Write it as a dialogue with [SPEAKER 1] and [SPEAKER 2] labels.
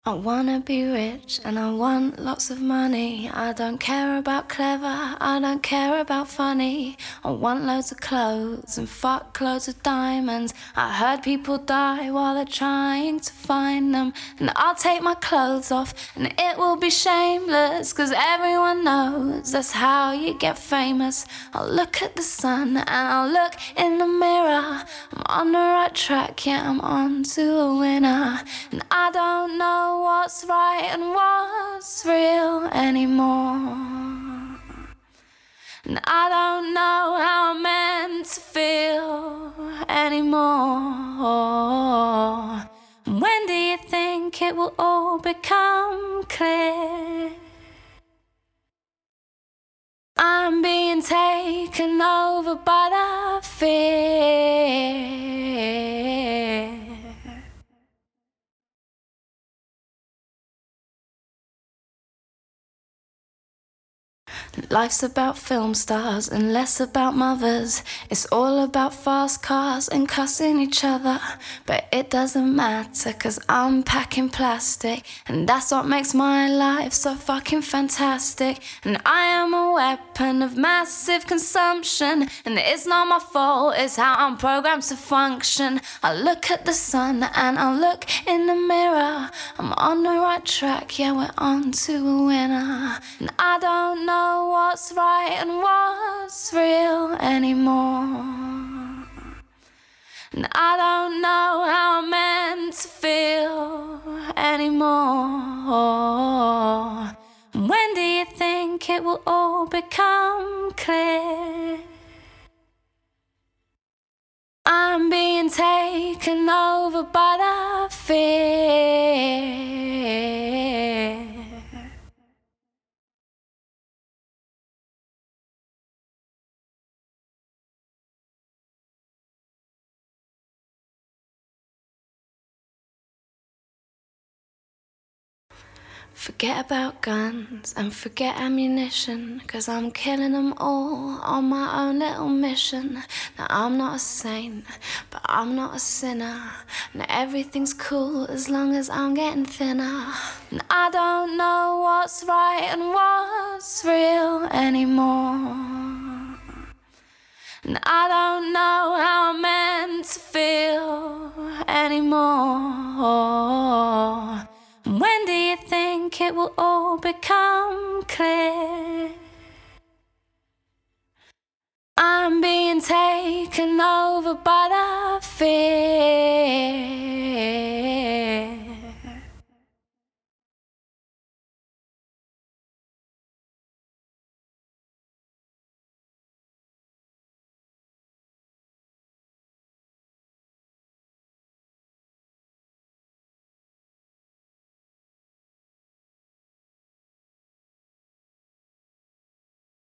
[SPEAKER 1] I wanna be rich and I want lots of money. I don't care about clever, I don't care about funny. I want loads of clothes and fuck loads of diamonds. I heard people die while they're trying to find them. And I'll take my clothes off and it will be shameless, 'cause everyone knows that's how you get famous. I'll look at the sun and I'll look in the mirror. I'm on the right track, yeah, I'm on to a winner. And I don't know what's right and what's real anymore. And I don't know how I'm meant to feel anymore. When do you think it will all become clear? I'm being taken over by the fear. Life's about film stars and less about mothers. It's all about fast cars and cussing each other. But it doesn't matter, 'cause I'm packing plastic, and that's what makes my life so fucking fantastic. And I am a weapon of massive consumption, and it's not my fault, it's how I'm programmed to function. I look at the sun and I look in the mirror. I'm on the right track, yeah, we're on to a winner. And I don't know what's right and what's real anymore. And I don't know how I'm meant to feel anymore. When do you think it will all become clear? I'm being taken over by the fear. Forget about guns and forget ammunition, 'cause I'm killing them all on my own little mission. Now I'm not a saint, but I'm not a sinner. Now everything's cool as long as I'm getting thinner. And I don't know what's right and what's real anymore. And I don't know how I'm meant to feel anymore. When do you think it will all become clear? I'm being taken over by the fear.